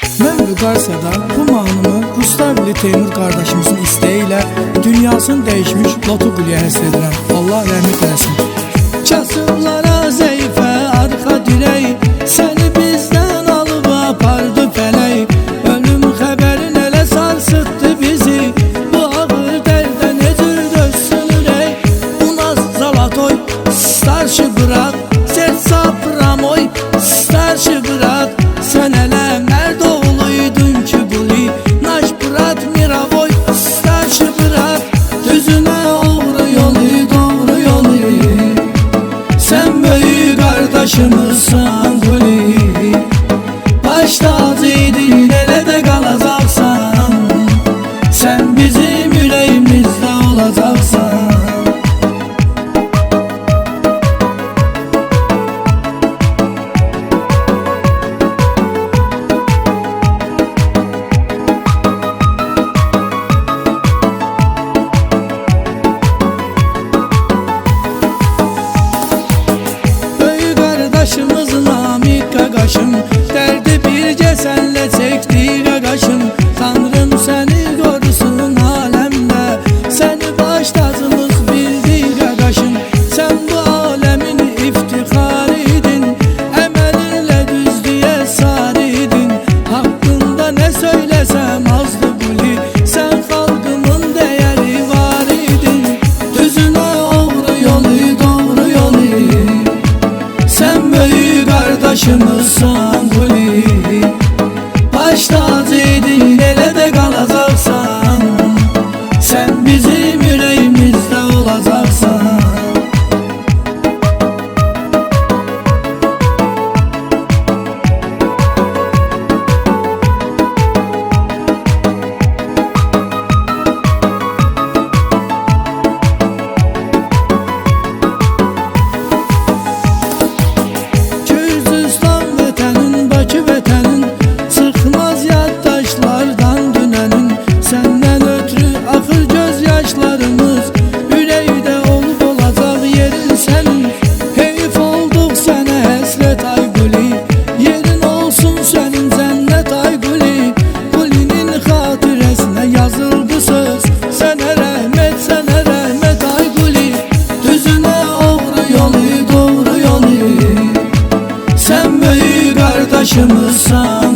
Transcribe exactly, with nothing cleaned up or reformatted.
Mən Vüqarsiyada bu mahnımı Rustaveli Teymur qardaşımızın isteği ilə dünyasını dəyişmiş Lotu Quliyə həsr edirəm. Allah rəhmət eləsin. Kasıblara zəifə arxa dirək, səni bizdən alıb apardı fələk. Ölüm xəbərin elə sarsıtdı bizi, bu ağır dərdə necə dözsün ürək. Bu naz zalatoy, starşı bırak, serca pramoy, starşı bırak. Sən elə mərd oğluydun ki buli, naş bırak miravoy, starşı bırak. Düzünə uğru yolu, doğru yolu. Sən böyük qardaşımızsan Quli, baş tacıydın elə də qalacaqsan. Sən bizim ürəyimizdə olacaqsan. Qardaşımız Namik qaqaşım, dərdi bircə sənlə çəkdi qaqaşım. Tanrım səni qorusun aləmdə, səni baş tacımız bildi qaqaşım. Sən bu aləmin iftixarı idin, əməlinlə düzlüyə sarı idin. Haqqında nə söyləsəm azdı Quli, sən xalqımın dəyəri var idin. Düzünə uğru yolu, doğru yolu. Sən böyük qardaşımızsan Quli, baş tacıydın elə də qalacaqsan. Sən bizim ürəyimizdə olacaqsan. Qardaşımızsan